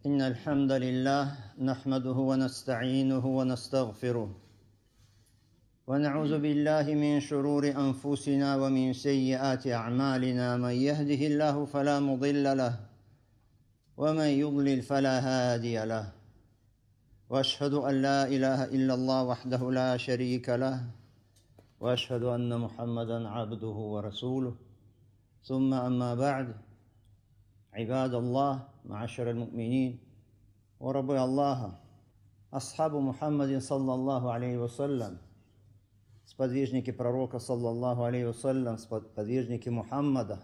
إن الحمد لله نحمده ونستعينه ونستغفره ونعوذ بالله من شرور أنفسنا ومن سيئات أعمالنا من يهده الله فلا مضل له ومن يضلل فلا هادي له وأشهد أن لا إله إلا الله وحده لا شريك له وأشهد أن محمدا عبده ورسوله ثم أما بعد عباد الله معاشر المؤمنين وربي الله أصحاب محمد صلى الله عليه وسلم сподвижники пророка саллаллаху алейхи вассалям, сподвижники Мухаммада,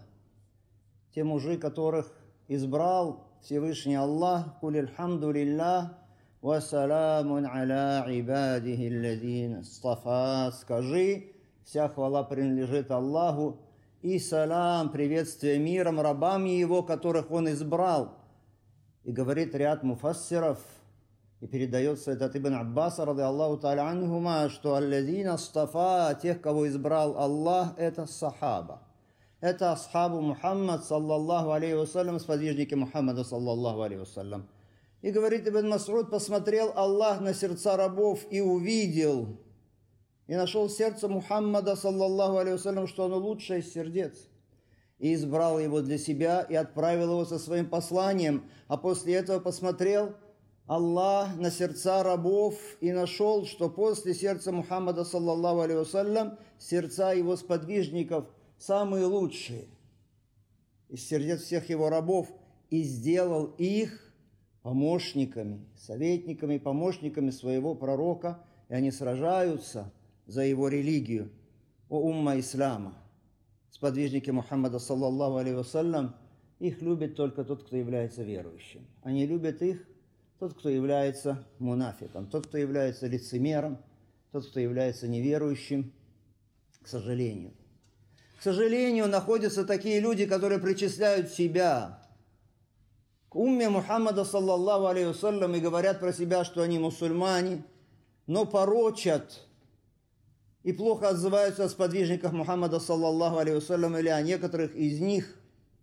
те мужи, которых избрал Всевышний Аллах, куль альхамду лиллах ва саламун аля ибадихи аллазина астафа, скажи, вся хвала принадлежит Аллаху, и салам, приветствие миром рабам его, которых он избрал. И говорит ряд муфассиров, и передается это от Ибн Аббаса, рады Аллаху та'аля анхума, что аллазина астафа, тех, кого избрал Аллах, это сахаба. Это асхабу Мухаммад, саллаллаху алейхи вассалям, сподвижники Мухаммада, саллаллаху алейхи вассалям. И говорит Ибн Мас'уд, посмотрел Аллах на сердца рабов и увидел, и нашел сердце Мухаммада, саллаллаху алейхи вассалям, что оно лучшее из сердец. И избрал его для себя, и отправил его со своим посланием. А после этого посмотрел Аллах на сердца рабов и нашел, что после сердца Мухаммада, саллаллаху алейхи вассалям, сердца его сподвижников самые лучшие из сердец всех его рабов, и сделал их помощниками, советниками, помощниками своего пророка, и они сражаются за его религию, о умма ислама. Сподвижники Мухаммада, саллаллаху алейхи вассалям, их любит только тот, кто является верующим. Они любят их тот, кто является мунафиком, тот, кто является лицемером, тот, кто является неверующим, к сожалению. К сожалению, находятся такие люди, которые причисляют себя к умме Мухаммада, саллаллаху алейхи вассалям, и говорят про себя, что они мусульмане, но порочат и плохо отзываются о сподвижниках Мухаммада, саллаллаху алейхи вассалям, или о некоторых из них,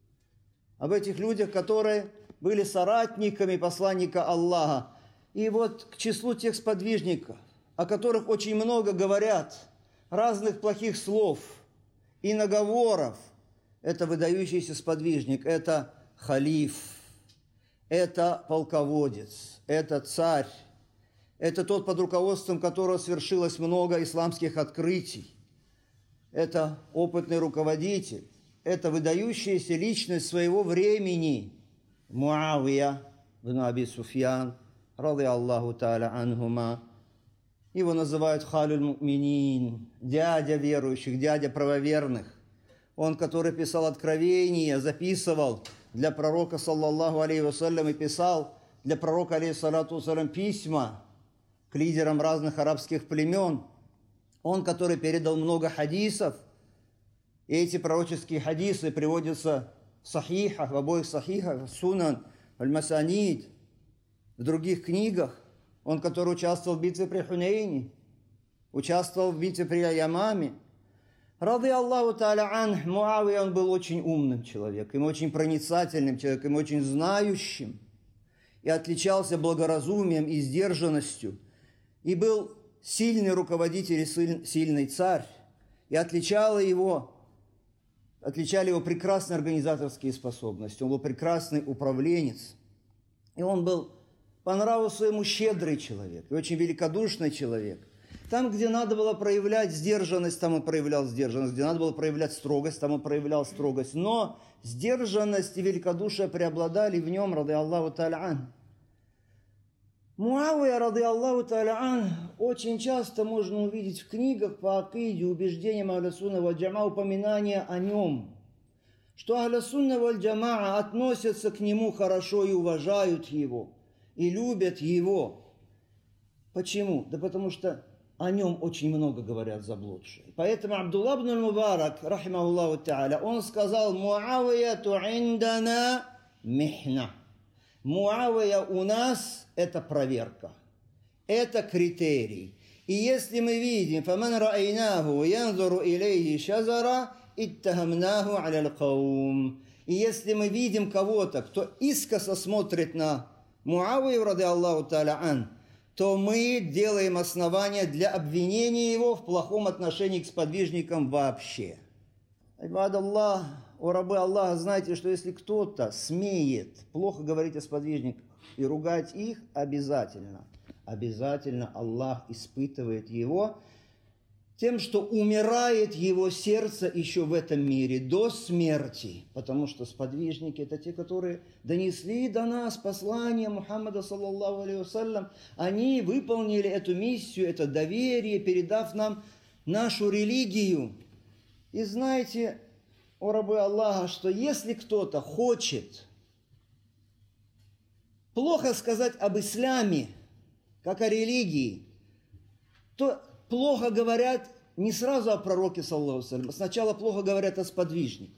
об этих людях, которые были соратниками посланника Аллаха. И вот к числу тех сподвижников, о которых очень много говорят, разных плохих слов и наговоров, это выдающийся сподвижник, это халиф, это полководец, это царь, это тот, под руководством которого свершилось много исламских открытий, это опытный руководитель, это выдающаяся личность своего времени, Муавия бин Аби Суфьян, рады Аллаху та'аля анхума. Его называют халюль му'минин, дядя верующих, дядя правоверных. Он, который писал откровения, записывал для пророка, саллаллаху алейхи вассалям, и писал для пророка, алейхиссалату вассалям, письма к лидерам разных арабских племен. Он, который передал много хадисов, и эти пророческие хадисы приводятся в сахихах, в обоих сахихах, в сунан, в аль-масанид, в других книгах. Он, который участвовал в битве при Хунейне, участвовал в битве при Ямаме. Рады Аллаху та'аля ан, Муавия, он был очень умным человеком, очень проницательным человеком, очень знающим, и отличался благоразумием и сдержанностью, и был сильный руководитель и сильный царь, и отличали его прекрасные организаторские способности. Он был прекрасный управленец. И он был по нраву своему щедрый человек и очень великодушный человек. Там, где надо было проявлять сдержанность, там он проявлял сдержанность. Где надо было проявлять строгость, там он проявлял строгость. Но сдержанность и великодушие преобладали в нем, рады Аллаху та'аля ан. Муавия, рады Аллаху та'аля ан, очень часто можно увидеть в книгах по акиде, убеждениям ахля сунна валь джамаа, упоминания о нем, что ахля сунна валь джамаа относятся к нему хорошо и уважают его, и любят его. Почему? Да потому что о нем очень много говорят заблудшие. Поэтому Абдулла ибн аль-Мубарак, рахимахуллаху та'аля, он сказал: «Муавияту индана михна». Муавия у нас – это проверка, это критерий. И если мы видим, فَمَنْ رَأَيْنَاهُ يَنْظُرُ إِلَيْهِ شَزَرًا اتَّهَمْنَاهُ عَلَى الْقَوْمِ. И если мы видим кого-то, кто искоса смотрит на Муавию, рады Аллаху та'аля ан, то мы делаем основания для обвинения его в плохом отношении к сподвижникам вообще. Ибад Аллах, о рабы Аллаха, знаете, что если кто-то смеет плохо говорить о сподвижниках и ругать их, обязательно Аллах испытывает его тем, что умирает его сердце еще в этом мире до смерти. Потому что сподвижники – это те, которые донесли до нас послание Мухаммада, саллаллаху алейхи вассалям. Они выполнили эту миссию, это доверие, передав нам нашу религию. И знаете, о рабы Аллаха, что если кто-то хочет плохо сказать об исламе, как о религии, то плохо говорят не сразу о пророке, саллаллаху алейхи вассалям, сначала плохо говорят о сподвижниках.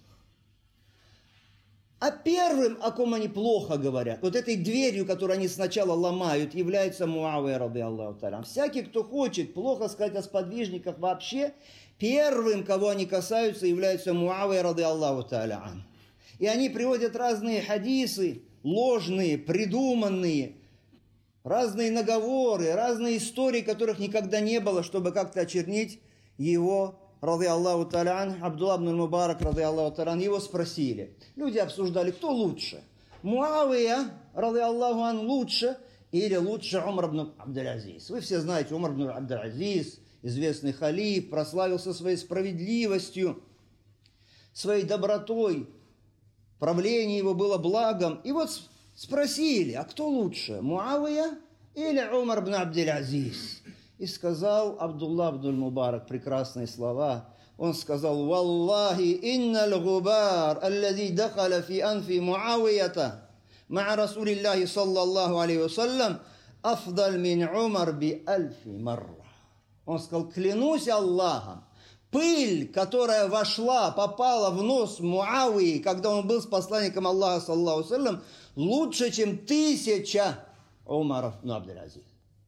А первым, о ком они плохо говорят, вот этой дверью, которую они сначала ломают, является Муавия, рады Аллаху та'аля. Всякий, кто хочет плохо сказать о сподвижниках вообще, первым, кого они касаются, является Муавия, рады Аллаху та'аля. И они приводят разные хадисы, ложные, придуманные, разные наговоры, разные истории, которых никогда не было, чтобы как-то очернить его, рады Аллаху та'аля, Абдулла ибн Мубарак, рады Аллаху та'аля, его спросили. Люди обсуждали, кто лучше, Муавия, рады Аллаху, лучше или лучше Умар ибн Абдул-Азиз. Вы все знаете, Умар ибн Абдул-Азиз, известный халиф, прославился своей справедливостью, своей добротой, правление его было благом. И вот спросили, а кто лучше, Муавия или Умар ибн Абдул-Азиз? И сказал Абдулла ибн Мубарак прекрасные слова. Он сказал, «Валлахи инналь губар, аллази дахаля фи анфи Муавията, ма Расулиллахи саллаллаху алейхи вассалям, афдаль мин Умар би альфи марра». Он сказал, клянусь Аллахом, пыль, которая попала в нос Муавии, когда он был с посланником Аллаха, саллаллаху алейхи вассалям, лучше, чем 1000 Умаров ибн Абдул-Азиз.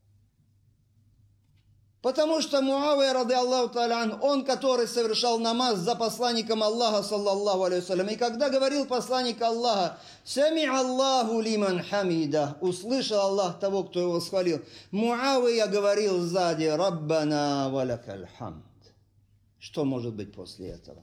Потому что Муавия, рады Аллаху та'аля, он, который совершал намаз за посланником Аллаха, саллаллаху алейхи вассалям, и когда говорил посланник Аллаха, «Сами Аллаху лиман хамида», услышал Аллах того, кто его восхвалил, Муавия говорил сзади, «Раббана валякаль хамд». Что может быть после этого?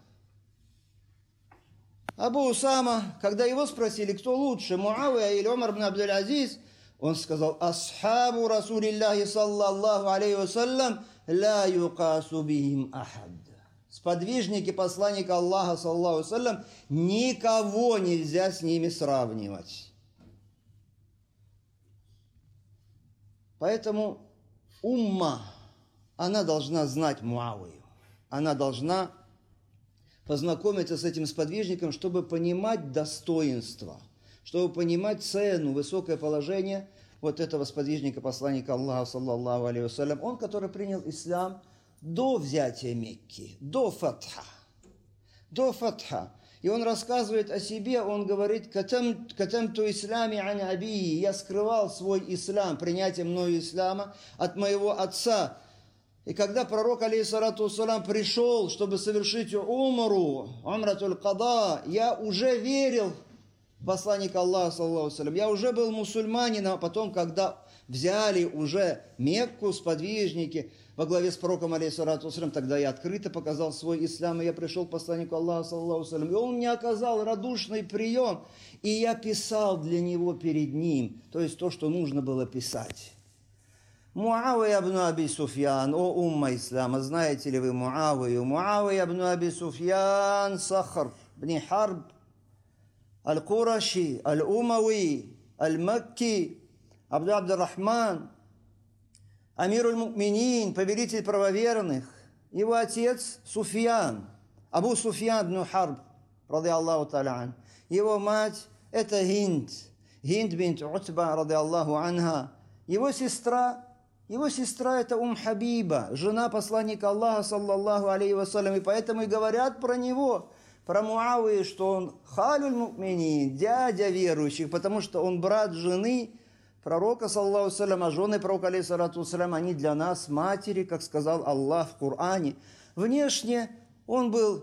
Абу Усама, когда его спросили, кто лучше, Муавия или Умар ибн Абдул-Азиз, он сказал, «Асхабу Расулиллахи саллаллаху алейхи вассалям ла юкасу бихим ахад». Сподвижники посланника Аллаха, саллаллаху алейхи вассалям, никого нельзя с ними сравнивать. Поэтому умма, она должна знать Муавию. Она должна познакомиться с этим сподвижником, чтобы понимать достоинство, чтобы понимать цену, высокое положение вот этого сподвижника, посланника Аллаха, саллаллаху алейхи вассалям, он, который принял ислам до взятия Мекки, до фатха. И он рассказывает о себе, он говорит, «Катамту ислами ан абии», я скрывал свой ислам, принятие мною ислама от моего отца. И когда пророк, алейхиссалату вассалам, пришел, чтобы совершить умратуль када, я уже верил в посланника Аллаха, саллаллаху алейхи вассалям. Я уже был мусульманином, а потом, когда взяли уже Мекку сподвижники во главе с пророком, алейхиссалату вассалям, тогда я открыто показал свой ислам, и я пришел к посланнику Аллаха, саллаллаху алейхи вассалям, и он мне оказал радушный прием, и я писал для него перед ним, то есть то, что нужно было писать. Муавия ибн Аби Суфьян, о умма ислама, знаете ли вы Муавию? Муавия ибн Аби Суфьян Сахр, бни Харб, Аль-Кураши, Аль-Умави, Аль-Макки, Абдуррахман, Амируль Мукминин, повелитель правоверных. Его отец Суфьян, Абу Суфьян ибн Харб, рады Аллаху та'аля. Его мать это Хинд бинт Утба, рады Аллаху анха. Его сестра это Хабиба, жена посланника Аллаха, саллаллаху алейхи вассалям. И поэтому и говорят про него, про Муавию, что он халюль мукминин, дядя верующих, потому что он брат жены пророка, саллаллаху алейхи вассалям, а жены пророка, алейхиссалату вассалям, они для нас матери, как сказал Аллах в Коране. Внешне он был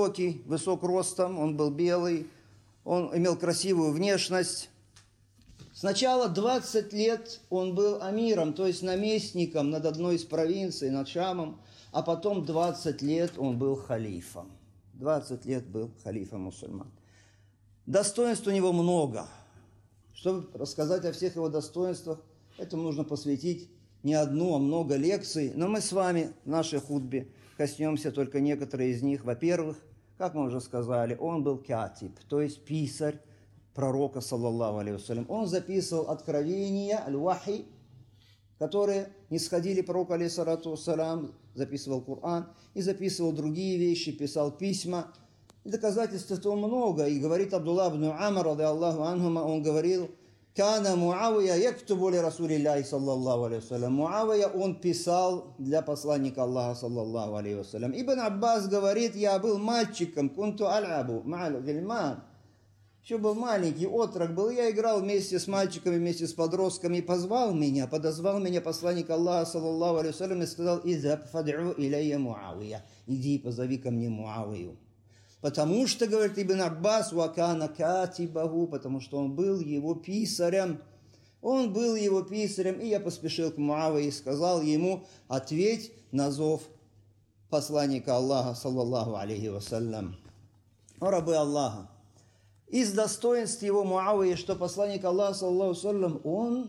высок ростом, он был белый, он имел красивую внешность. Сначала 20 лет он был амиром, то есть наместником над одной из провинций, над Шамом, а потом 20 лет он был халифом. 20 лет был халифом мусульман. Достоинств у него много. Чтобы рассказать о всех его достоинствах, этому нужно посвятить не одну, а много лекций. Но мы с вами в нашей хутбе коснемся только некоторые из них. Во-первых, как мы уже сказали, он был катиб, то есть писарь пророка, саллаллаху алейхи вассалям. Он записывал откровения, аль-вахи, которые не сходили пророку, алейхиссалату вассалям, записывал Коран и записывал другие вещи, писал письма. И доказательств этого много. И говорит Абдуллах ибн Амр, ради Аллаху анхума, он говорил: «Кана Муавия яктубу ли Расулиллахи саллаллаху алейхи вассалям». Муавия, он писал для посланника Аллаха, саллаллаху алейхи вассалям. Ибн Аббас говорит: «Я был мальчиком, кунту аль-абу, ма'аль гильман». Еще был маленький, отрок был, я играл вместе с мальчиками, вместе с подростками, и подозвал меня посланник Аллаха, саллаллаху алейхи вассалям, и сказал: «Изаб фад'у иляя Муавия». Иди, позови ко мне Муавию. Потому что, говорит Ибн Аббас, «Вакана катибаху», потому что он был его писарем. Он был его писарем, и я поспешил к Муавии и сказал ему: «Ответь на зов посланника Аллаха, саллаллаху алейхи вассалям». О рабы Аллаха! Из достоинств его Муавии, что посланник Аллаха, саллаллаху алейхи вассалям, он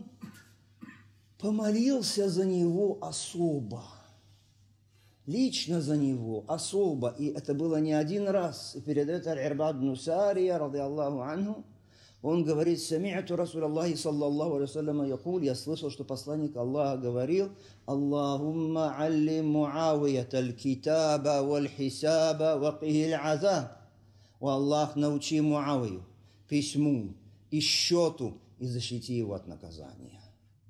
помолился за него особо. Лично за него, особо. И это было не один раз. И передает Аль-Ирбад ибн Сария, ради Аллаху анху, он говорит: «Сами'ту Расулаллахи саллаллаху алейхи вассалям якуль». Я слышал, что посланник Аллаха говорил: «Аллахумма аллим Муавията аль-китаба валь-хисаба вакихи аль-азаб». О Аллах, научи Муавию письму и счету и защити его от наказания.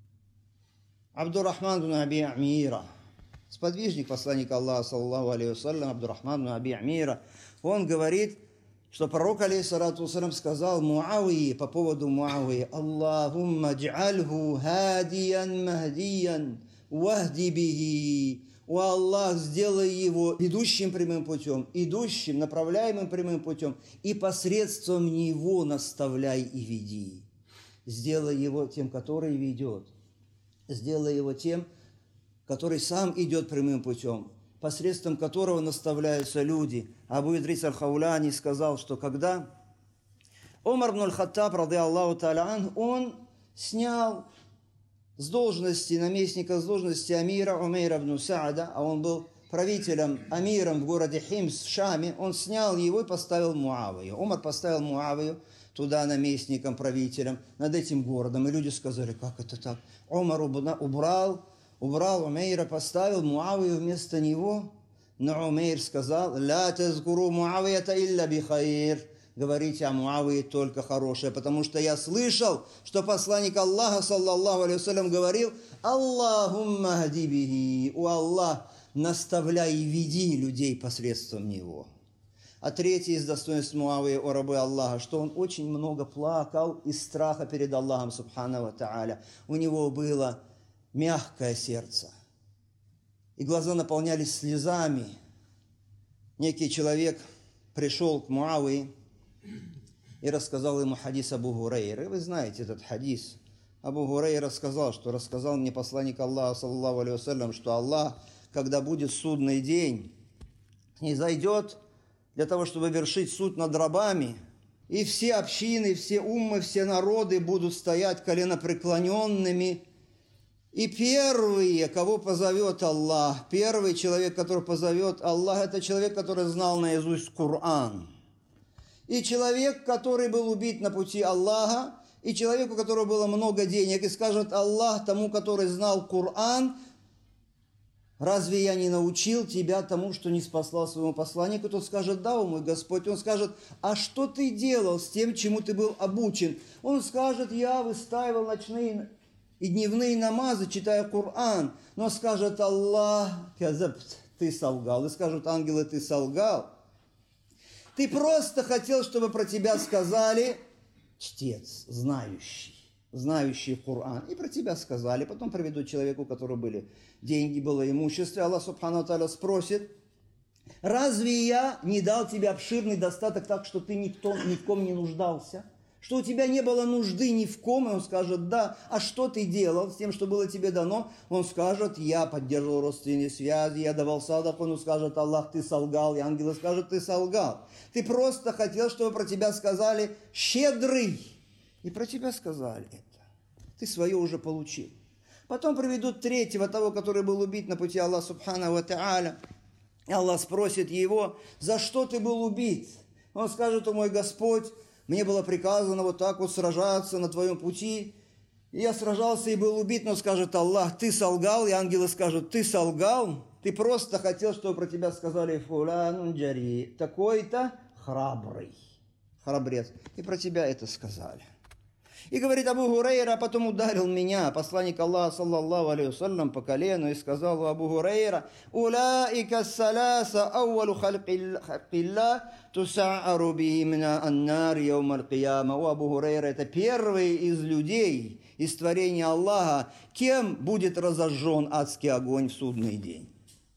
Абдуррахман ибн Аби Амира, сподвижник посланника Аллаха, саллаллаху алейхи вассалям, Абдуррахман ибн Аби Амира, он говорит, что пророк, алейхиссалату вассалям, сказал Муавии по поводу Муавии: «Аллахумма дж'альху хадиян махдиян вахди бихи». О Аллах, сделай его идущим прямым путем, идущим, направляемым прямым путем, и посредством него наставляй и веди. Сделай его тем, который ведет. Сделай его тем, который сам идет прямым путем, посредством которого наставляются люди. Абу Идрис аль-Хауляни сказал, что когда Умар ибн аль-Хаттаб, ради Аллаху та'аля ан, он снял с должности наместника, с должности амира Умейра ибн Саада, а он был правителем, амиром в городе Химс в Шаме, он снял его и поставил Муавию. Умар поставил Муавию туда наместником, правителем над этим городом. И люди сказали: как это так? Умар убрал Умейра, поставил Муавию вместо него. Но Умейр сказал: «Ля тазкуру Муавията илля бихайр». Говорите о Муавии только хорошее, потому что я слышал, что посланник Аллаха, саллаллаху алейхи вассалям, говорил: «Аллахумма хди бихи». О Аллах, наставляй и веди людей посредством него. А третье из достоинств Муавии, о рабы Аллаха, что он очень много плакал из страха перед Аллахом, субхану ва тааля. У него было мягкое сердце, и глаза наполнялись слезами. Некий человек пришел к Муавии и рассказал ему хадис Абу Гурейры. Вы знаете этот хадис. Абу Гурейра рассказал мне посланник Аллаха, саллаллаху алейхи вассалям, что Аллах, когда будет судный день, не зайдет для того, чтобы вершить суд над рабами, и все общины, все уммы, все народы будут стоять коленопреклоненными. И первые, кого позовет Аллах, первый человек, который позовет Аллах, это человек, который знал наизусть Коран. И человек, который был убит на пути Аллаха, и человек, у которого было много денег, и скажет Аллах тому, который знал Коран: «Разве я не научил тебя тому, что не спаслал своему посланнику?» Тот скажет: «Да, о мой Господь». Он скажет: «А что ты делал с тем, чему ты был обучен?» Он скажет: «Я выстаивал ночные и дневные намазы, читая Коран». Но скажет Аллах: «Казабт, ты солгал». И скажут ангелы: «Ты солгал. Ты просто хотел, чтобы про тебя сказали: чтец, знающий Коран». И про тебя сказали. Потом приведут человеку, у которого были деньги, было имущество. Аллах субхану ва тааля спросит: «Разве я не дал тебе обширный достаток так, что ты ни в ком не нуждался? что у тебя не было нужды ни в ком, и он скажет, да, а что ты делал с тем, что было тебе дано? Он скажет, я поддерживал родственные связи, я давал садак, он скажет, Аллах, ты солгал, и ангелы скажут, ты солгал. Ты просто хотел, чтобы про тебя сказали щедрый, и про тебя сказали это. Ты свое уже получил. Потом приведут третьего, того, который был убит на пути Аллаха Субхану ва Тааля. Аллах спросит его, за что ты был убит? Он скажет, о мой Господь, мне было приказано вот так вот сражаться на твоем пути. И я сражался и был убит, но скажет Аллах, ты солгал, и ангелы скажут, ты солгал, ты просто хотел, чтобы про тебя сказали фуланун джари, такой-то храбрый, храбрец. И про тебя это сказали. И говорит Абу Хурейра, а потом ударил меня, посланник Аллаха, саллаллаху алейхи вассалям, по колену, и сказал Абу Хурейра, «Улаика саласа ауалу халькилля туса'ару бихимна аннар яумал кияма». О, Абу Хурейра, это первый из людей, из творения Аллаха, кем будет разожжен адский огонь в судный день.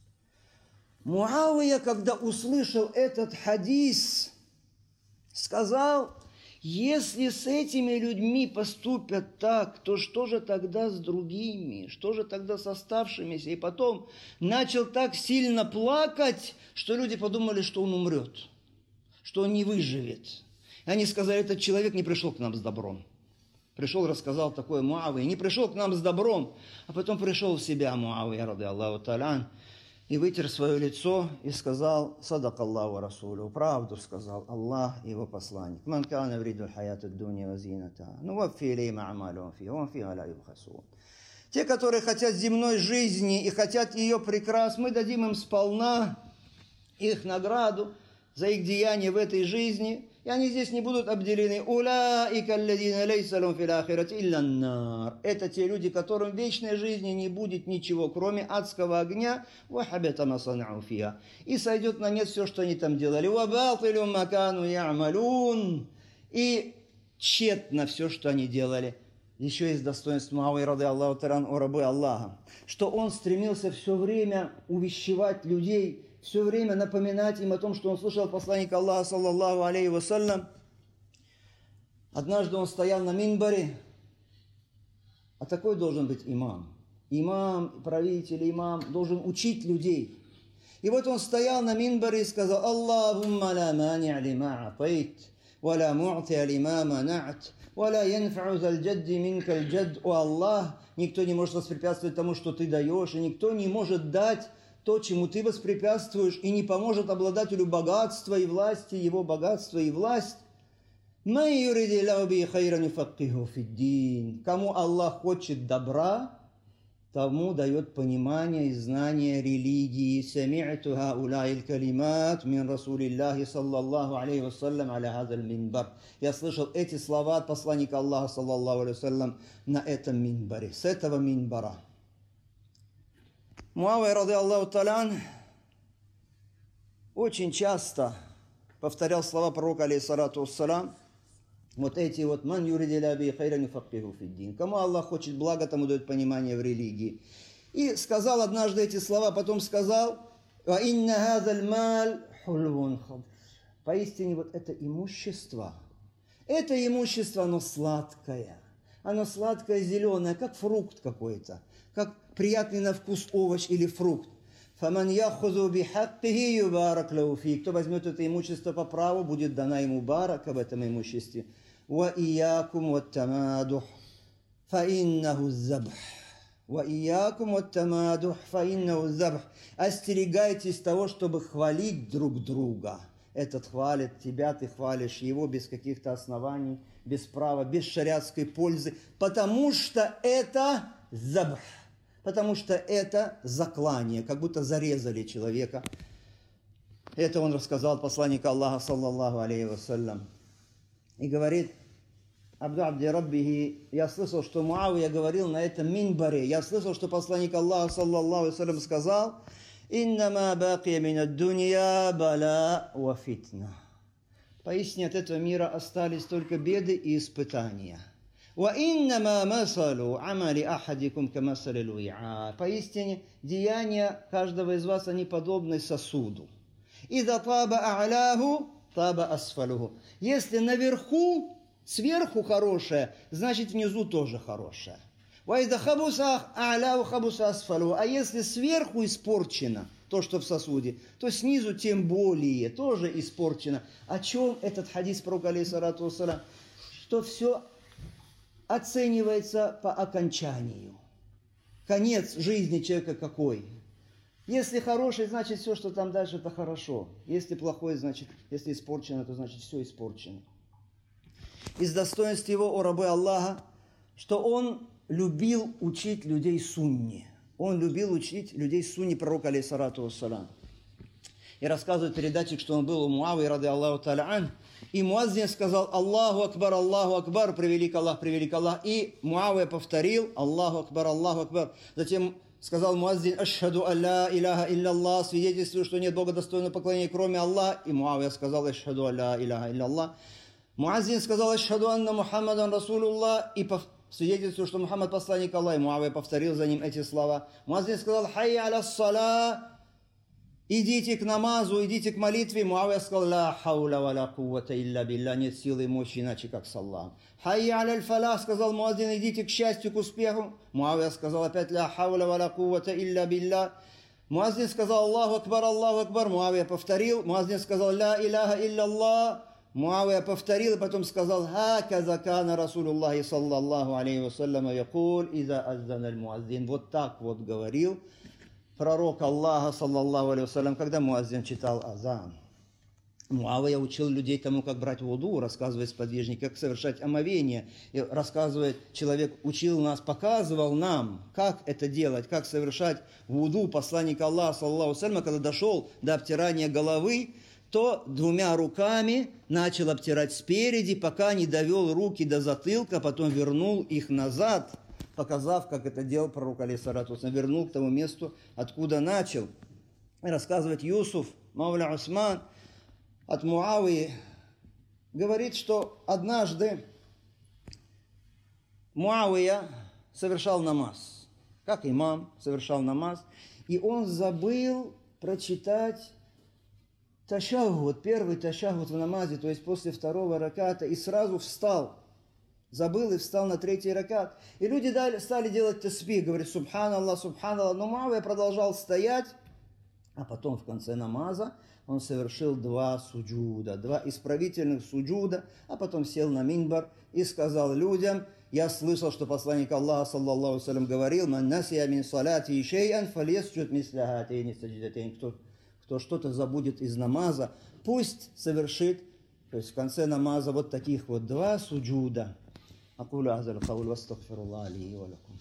Муавия, когда услышал этот хадис, сказал, если с этими людьми поступят так, то что же тогда с другими? Что же тогда с оставшимися? И потом начал так сильно плакать, что люди подумали, что он умрет, что он не выживет. И они сказали, этот человек не пришел к нам с добром. Пришел, рассказал такое Муавия, не пришел к нам с добром, а потом пришел в себя Муавия, ради Аллаху та'аля, и вытер свое лицо и сказал, садак Аллаху расулю, правду сказал Аллах и его посланник. Ман кана юриду аль-хаята ад-дунья ва зинатаха, нуваффи илейхим а'малахум фиха ва фиха ла юбхасун. Те, которые хотят земной жизни и хотят ее прекрас, мы дадим им сполна их награду за их деяния в этой жизни, и они здесь не будут обделены. Улаика алладина лейса лахум фил ахирати илля ан-нар. Это те люди, которым в вечной жизни не будет ничего, кроме адского огня. Ва хабита ма санау фиха. И сойдет на нет все, что они там делали. Ва батилу ма кану я'малун. И тщетно все, что они делали. Еще есть достоинство Муавии, ради Аллаху та'аля, о рабы Аллаха, что он стремился все время увещевать людей, все время напоминать им о том, что он слышал от посланника Аллаха, саллаллаху алейхи вассалям. Однажды он стоял на минбаре, а такой должен быть имам. Имам, правитель, имам должен учить людей. И вот он стоял на минбаре и сказал, Аллахумма ла мани'а лима атайт, ва ла му'ти'а лима манa'ат, ва ла янфa'у зал джадди минка аль-джадд. О Аллах, никто не может воспрепятствовать тому, что ты даешь, и никто не может дать то, чему ты воспрепятствуешь, и не поможет обладателю богатства и власти, его богатство и власть. Кому Аллах хочет добра, тому дает понимание и знание религии. Сами'ту хаула'иль калимат мин Расулиллахи саллаллаху алейхи вассалям аля хазаль минбар. Я слышал эти слова от посланника Аллаха саллаллаху алейхи вассалям на этом минбаре, с этого минбара. Муавия, ради Аллаху та'аля, очень часто повторял слова пророка, алейхиссалату вассалям, вот эти вот «Ман юриди ля би хайран юфаккиху фиддин». Кому Аллах хочет блага, тому дает понимание в религии. И сказал однажды эти слова, потом сказал «Ва инна хазаль мал хулвун хадр». Поистине вот это имущество, оно сладкое. Оно сладкое, зеленое, как фрукт какой-то, как приятный на вкус овощ или фрукт. «Фаман яхузу бихаккихи юбарак лаху фи». Кто возьмет это имущество по праву, будет дана ему барака в этом имуществе. «Ва иякум ват тамадух фа иннаху забх». «Ва иякум ват тамадух фа иннаху забх». Остерегайтесь того, чтобы хвалить друг друга. Этот хвалит тебя, ты хвалишь его без каких-то оснований, без права, без шариатской пользы, потому что это забх. Потому что это заклание, как будто зарезали человека. Это он рассказал посланник Аллаха, саллаллаху алейхи вассалям. И говорит, Абду Раббихи, я слышал, что Муавия говорил на этом минбаре, я слышал, что посланник Аллаха, саллаллаху алейхи вассалям, сказал, «Иннама бакия мин ад-дунья бала ва фитна». Поистине от этого мира остались только беды и испытания. وَإِنَّمَا مَثَلُ عَمَلِ أَحَدِكُمْ كَمَثَلِ الْوِعَاءِ. Поистине, деяния каждого из вас, они подобны сосуду. إِذَا طَابَ أَعْلَاهُ طَابَ أَسْفَلُهُ. Если наверху сверху хорошее, значит внизу тоже хорошее. А если сверху испорчено то, что в сосуде, то снизу тем более тоже испорчено. О чем этот хадис пророка, алейхиссалату вассалям? Что все оценивается по окончанию. Конец жизни человека какой? Если хороший, значит все, что там дальше, это хорошо. Если плохой, значит, если испорчено, то значит все испорчено. Из достоинств его, о рабы Аллаха, что он любил учить людей сунне. Он любил учить людей сунне пророка, алейхиссалату вассалям. И рассказывает передатчик, что он был у Муавии, рады Аллаху та'аля ан. И муаззин сказал: Аллаху акбар, превелик Аллах. И Муавия повторил: Аллаху акбар. Затем сказал муаззин: ашхаду алла иляха илля, свидетельствую, что нет Бога достойного поклонения, кроме Аллаха. И Муавия сказал: ашхаду алла иляха илля. Муаззин сказал: ашхаду анна Мухаммадан расулуллах. И свидетельствую, что Мухаммад посланник Аллаха. И Муавия повторил за ним эти слова. Муаззин сказал: хайя аля ссала. Идите к намазу, идите к молитве. Муавия сказал: ла хауля ва ла куввата илля билля. Нет силы и мощи, иначе как с Аллахом. Хайя аля фалах, сказал муаззин: идите к счастью, к успеху. Муавия сказал опять: ла хауля ва ла куввата илля билля. Муаззин сказал: Аллаху акбар. Муавия повторил. Муаззин сказал: ла иляха илля Аллах. Муавия повторил и потом сказал: хаказа кана Расулуллахи саллаллаху алейхи вассалям якуль иза аззана аль-муаззин. Вот так вот говорил пророк Аллаха, саллаллаху алейхи вассалям, когда муаззин читал азан. Муавия учил людей тому, как брать вуду, рассказывает сподвижник, как совершать омовение. И рассказывает, человек учил нас, показывал нам, как это делать, как совершать вуду. Посланник Аллаха, саллаллаху алейхи вассалям, когда дошел до обтирания головы, то двумя руками начал обтирать спереди, пока не довел руки до затылка, потом вернул их назад, показав, как это делал пророк, алейхиссалату вассалям, вернул к тому месту, откуда начал. И рассказывает Юсуф, мауля Усман, от Муавии, говорит, что однажды Муавия совершал намаз, как имам совершал намаз, и он забыл прочитать ташаххуд, первый ташаххуд в намазе, то есть после второго раката, и сразу встал. Забыл и встал на третий ракат. И люди стали делать тасбих, говорят: субханаллах. Но Муавия продолжал стоять, а потом в конце намаза он совершил два суджуда, два исправительных суджуда, а потом сел на минбар и сказал людям: я слышал, что посланник Аллаха, саллаллаху алейхи вассалям, говорил: ман насия мин салати шей'ан фальясджуд мисля хатейни садждатейн. Кто что-то забудет из намаза, пусть совершит, то есть в конце намаза, вот таких вот два суджуда. أقول هذا القول واستغفر الله لي ولكم.